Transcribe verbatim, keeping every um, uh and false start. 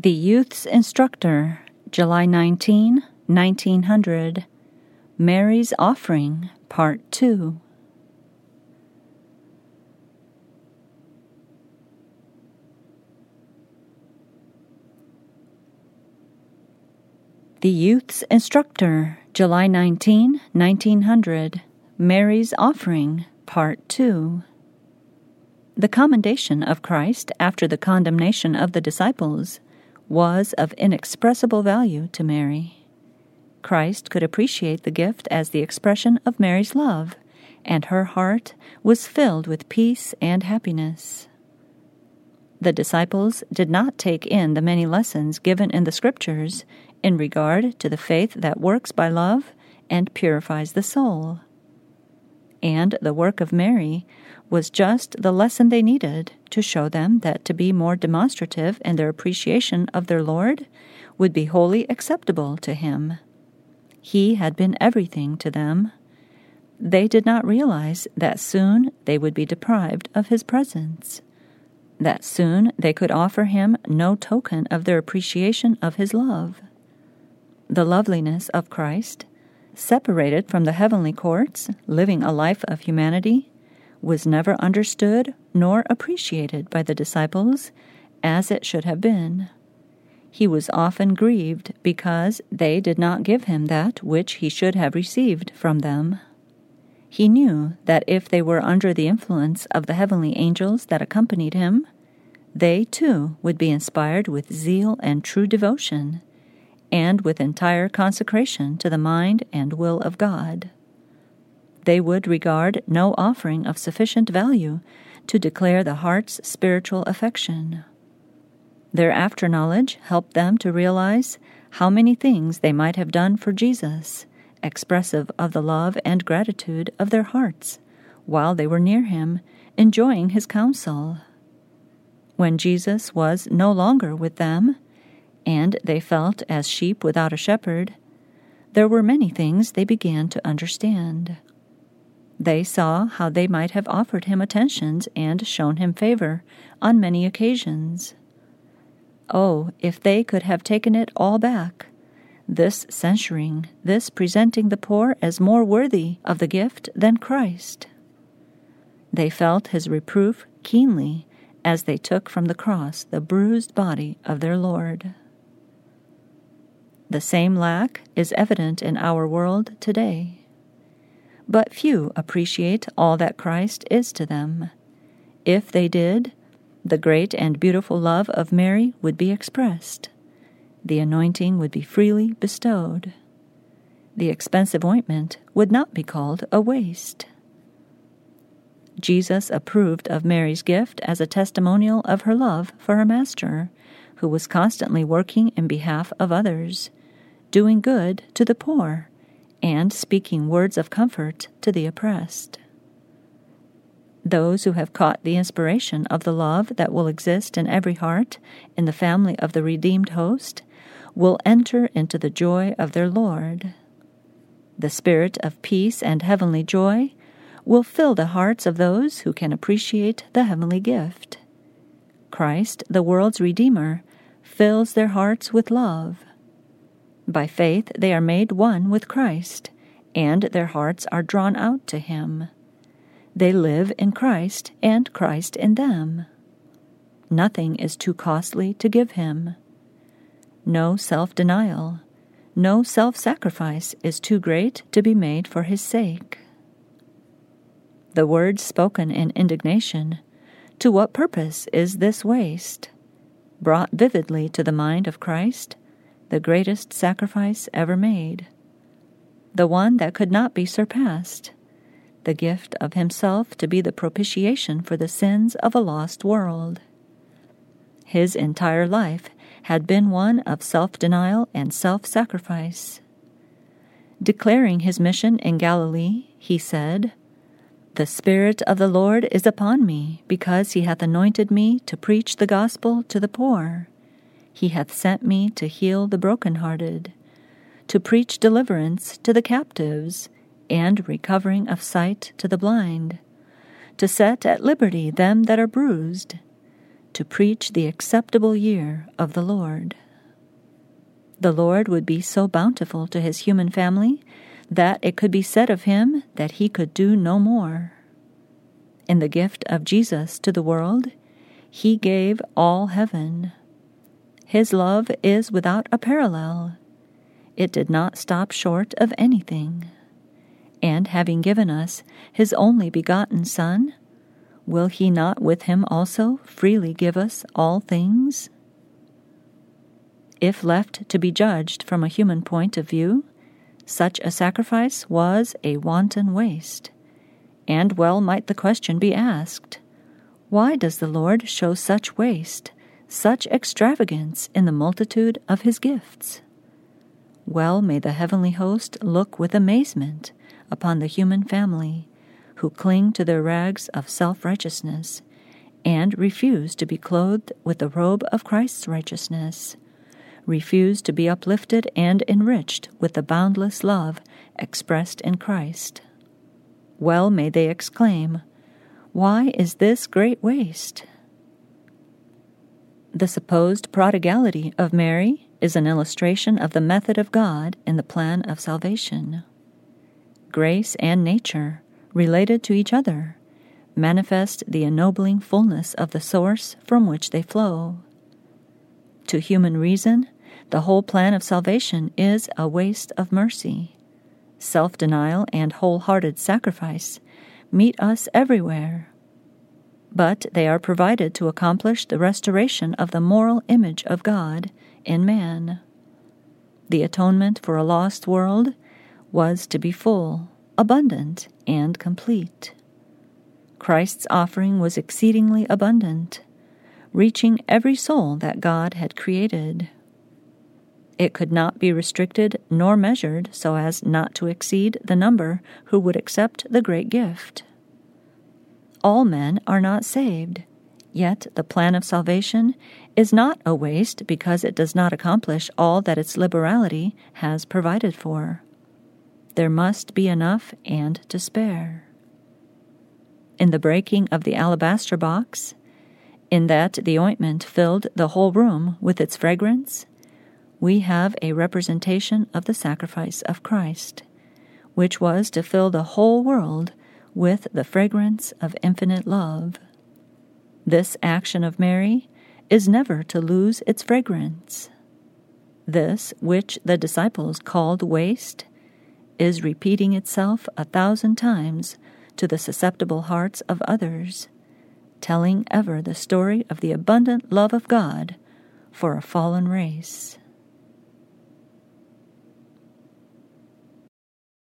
The Youth's Instructor, July nineteenth, nineteen hundred. Mary's Offering, Part two. The Youth's Instructor, July nineteenth, nineteen hundred. Mary's Offering, Part two. The commendation of Christ after the condemnation of the disciples was of inexpressible value to Mary. Christ could appreciate the gift as the expression of Mary's love, and her heart was filled with peace and happiness. The disciples did not take in the many lessons given in the Scriptures in regard to the faith that works by love and purifies the soul. And the work of Mary was just the lesson they needed to show them that to be more demonstrative in their appreciation of their Lord would be wholly acceptable to Him. He had been everything to them. They did not realize that soon they would be deprived of His presence, that soon they could offer Him no token of their appreciation of His love. The loveliness of Christ, separated from the heavenly courts, living a life of humanity, was never understood nor appreciated by the disciples as it should have been. He was often grieved because they did not give Him that which He should have received from them. He knew that if they were under the influence of the heavenly angels that accompanied Him, they too would be inspired with zeal and true devotion, and with entire consecration to the mind and will of God. They would regard no offering of sufficient value to declare the heart's spiritual affection. Their after-knowledge helped them to realize how many things they might have done for Jesus, expressive of the love and gratitude of their hearts, while they were near Him, enjoying His counsel. When Jesus was no longer with them, and they felt as sheep without a shepherd, there were many things they began to understand. They saw how they might have offered Him attentions and shown Him favor on many occasions. Oh, if they could have taken it all back, this censuring, this presenting the poor as more worthy of the gift than Christ. They felt His reproof keenly as they took from the cross the bruised body of their Lord. The same lack is evident in our world today. But few appreciate all that Christ is to them. If they did, the great and beautiful love of Mary would be expressed. The anointing would be freely bestowed. The expensive ointment would not be called a waste. Jesus approved of Mary's gift as a testimonial of her love for her Master, who was constantly working in behalf of others, doing good to the poor, and speaking words of comfort to the oppressed. Those who have caught the inspiration of the love that will exist in every heart in the family of the redeemed host will enter into the joy of their Lord. The spirit of peace and heavenly joy will fill the hearts of those who can appreciate the heavenly gift. Christ, the world's Redeemer, fills their hearts with love. By faith they are made one with Christ, and their hearts are drawn out to Him. They live in Christ, and Christ in them. Nothing is too costly to give Him. No self-denial, no self-sacrifice is too great to be made for His sake. The words spoken in indignation, "To what purpose is this waste?" brought vividly to the mind of Christ the greatest sacrifice ever made, the one that could not be surpassed, the gift of Himself to be the propitiation for the sins of a lost world. His entire life had been one of self-denial and self-sacrifice. Declaring His mission in Galilee, He said, "The Spirit of the Lord is upon me, because He hath anointed me to preach the gospel to the poor. He hath sent me to heal the brokenhearted, to preach deliverance to the captives, and recovering of sight to the blind, to set at liberty them that are bruised, to preach the acceptable year of the Lord. The Lord would be so bountiful to his human family that it could be said of him that he could do no more. In the gift of Jesus to the world, he gave all heaven. His love is without a parallel. It did not stop short of anything. And having given us his only begotten Son, will he not with him also freely give us all things? If left to be judged from a human point of view, such a sacrifice was a wanton waste. And well might the question be asked, why does the Lord show such waste, such extravagance in the multitude of his gifts? Well may the heavenly host look with amazement upon the human family, who cling to their rags of self-righteousness, and refuse to be clothed with the robe of Christ's righteousness, refuse to be uplifted and enriched with the boundless love expressed in Christ. Well may they exclaim, why is this great waste? The supposed prodigality of Mary is an illustration of the method of God in the plan of salvation. Grace and nature, related to each other, manifest the ennobling fullness of the source from which they flow. To human reason, the whole plan of salvation is a waste of mercy. Self-denial and wholehearted sacrifice meet us everywhere. But they are provided to accomplish the restoration of the moral image of God in man. The atonement for a lost world was to be full, abundant, and complete. Christ's offering was exceedingly abundant, reaching every soul that God had created. It could not be restricted nor measured so as not to exceed the number who would accept the great gift. All men are not saved, yet the plan of salvation is not a waste because it does not accomplish all that its liberality has provided for. There must be enough and to spare. In the breaking of the alabaster box, in that the ointment filled the whole room with its fragrance, we have a representation of the sacrifice of Christ, which was to fill the whole world with the fragrance of infinite love. This action of Mary is never to lose its fragrance. This, which the disciples called waste, is repeating itself a thousand times to the susceptible hearts of others, telling ever the story of the abundant love of God for a fallen race.